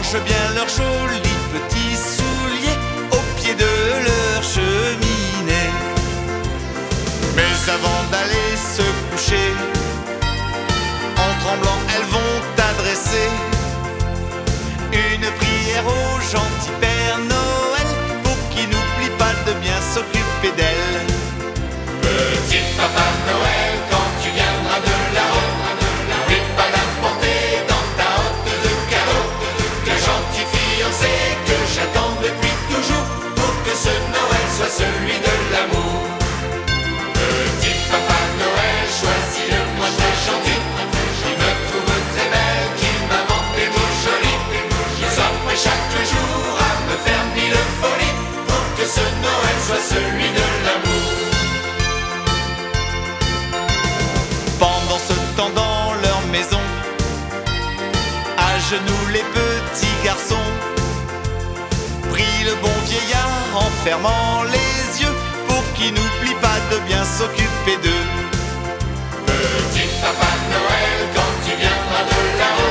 rangent bien leurs jolis petits souliers au pied de leur cheminée. Mais avant d'aller se coucher, en tremblant elles vont adresser une prière au gentil Père Noël pour qu'il n'oublie pas de bien s'occuper d'elle. Petit Papa Noël, quand tu viendras de là-haut, n'oublie pas d'apporter dans ta hotte de cadeaux le gentil fiancé que j'attends depuis toujours pour que ce Noël soit celui de l'amour. Petit Papa Noël, choisis-le-moi très gentil, qui me trouve très belle, qui m'invente des mots jolis, qui s'apprête chaque jour à me faire mille folies pour que ce Noël soit celui de l'amour. Pendant ce temps dans leur maison, à genoux les petits garçons prient le bon vieillard en fermant les yeux pour qu'il n'oublie pas de bien s'occuper d'eux. Petit Papa Noël, quand tu viendras de là-haut,